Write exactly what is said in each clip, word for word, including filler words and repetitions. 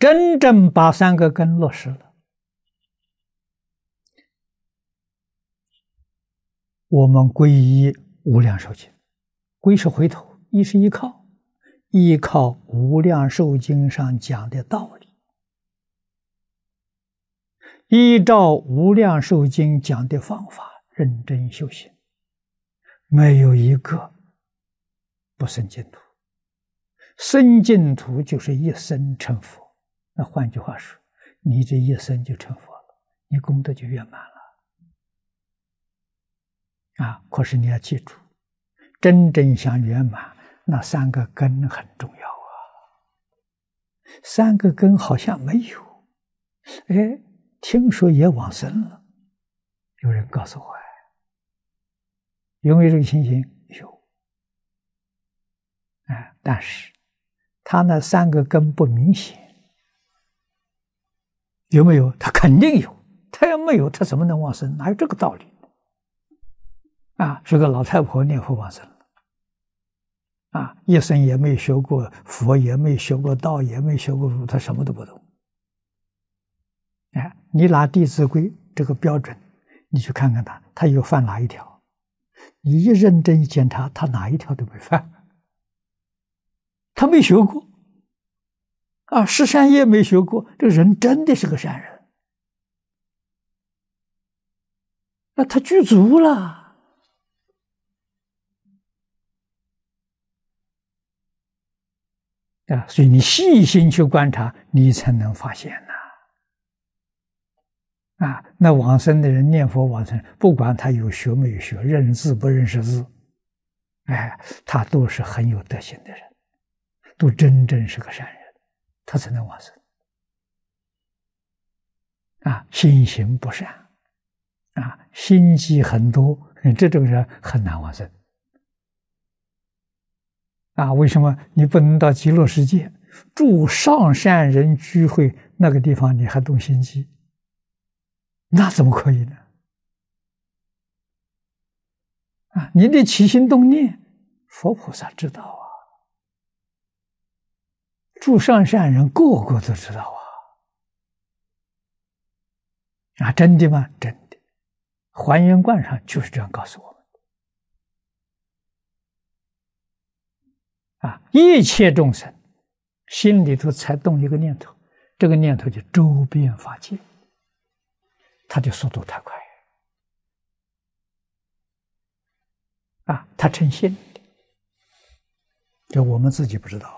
真正把三个根落实了，我们皈依无量寿经，皈是回头，依是依靠，依靠无量寿经上讲的道理，依照无量寿经讲的方法认真修行，没有一个不生净土。生净土就是一生成佛。那换句话说，你这一生就成佛了，你功德就圆满了。啊！可是你要记住，真正想圆满，那三个根很重要啊。三个根好像没有，哎，听说也往生了。有人告诉我，有没有这个情形？有。哎，但是他那三个根不明显，有没有？他肯定有。他要没有，他怎么能往生？哪有这个道理？啊，是个老太婆念佛往生了，啊，一生也没学过佛，也没学过道，也没学过儒，他什么都不懂。哎，你拿《弟子规》这个标准，你去看看他，他有犯哪一条？你一认真一检查，他哪一条都没犯，他没学过，啊，十善业没学过，这个人真的是个善人，那他具足了。啊，所以你细心去观察，你才能发现呐。啊，那往生的人念佛往生，不管他有学没有学，认字不认识字，哎，他都是很有德行的人，都真正是个善人，他才能往生。啊，心行不善，啊，心机很多，这种人很难往生。啊，为什么你不能到极乐世界住上善人聚会那个地方，你还动心机？那怎么可以呢？啊，你的起心动念，佛菩萨知道啊，住上善人个个都知道啊。啊，真的吗？真的，还原观上就是这样告诉我们。啊，一切众生心里头才动一个念头，这个念头就周遍法界，它的速度太快啊！它成心，这我们自己不知道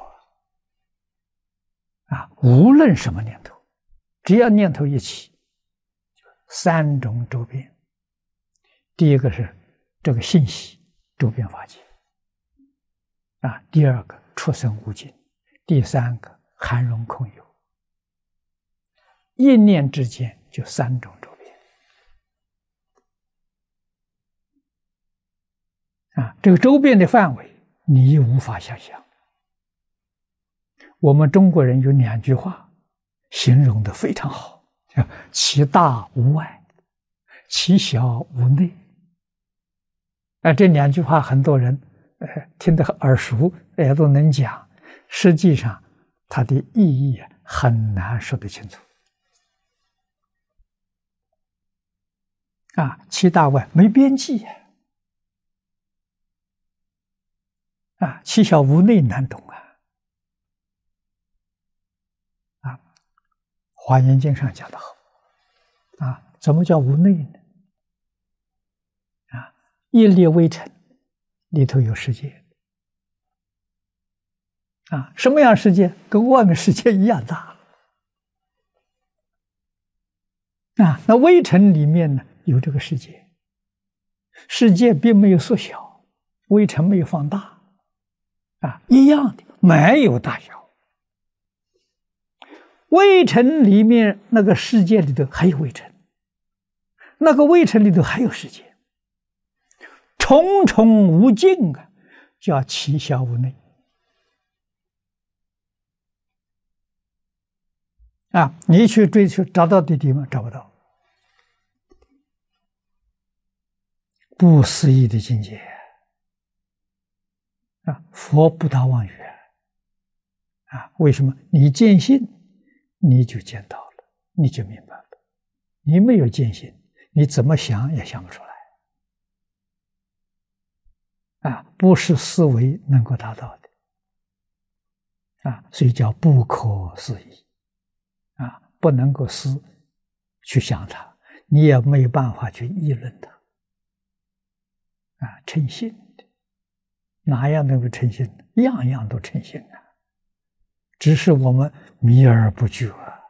啊！啊，无论什么念头，只要念头一起，三种周遍。第一个是这个信息周遍法界。啊，第二个出生无尽，第三个含容空有，一念之间就三种周遍。啊，这个周遍的范围你无法想象。我们中国人有两句话形容的非常好，叫其大无外，其小无内。啊，这两句话很多人听得耳熟，也都能讲，实际上它的意义很难说得清楚。啊，其大外没边际啊，其小无内难懂啊。啊，《华严经》上讲得好，啊，怎么叫无内呢？啊，一粒微尘里头有世界，啊，什么样世界？跟外面世界一样大，啊，那微尘里面呢有这个世界，世界并没有缩小，微尘没有放大，啊，一样的，没有大小。微尘里面那个世界里头还有微尘，那个微尘里头还有世界。重重无尽啊，叫其小无内啊！你去追求找到地底吗？找不到，不思议的境界啊！佛不达妄语啊！为什么？你见性， 你就见到了，你就明白了。你没有见性，你怎么想也想不出来啊！不是思维能够达到的啊，所以叫不可思议啊，不能够思去想它，你也没有办法去议论它啊。称性的哪样能够称性？样样都称性啊，只是我们迷而不觉啊。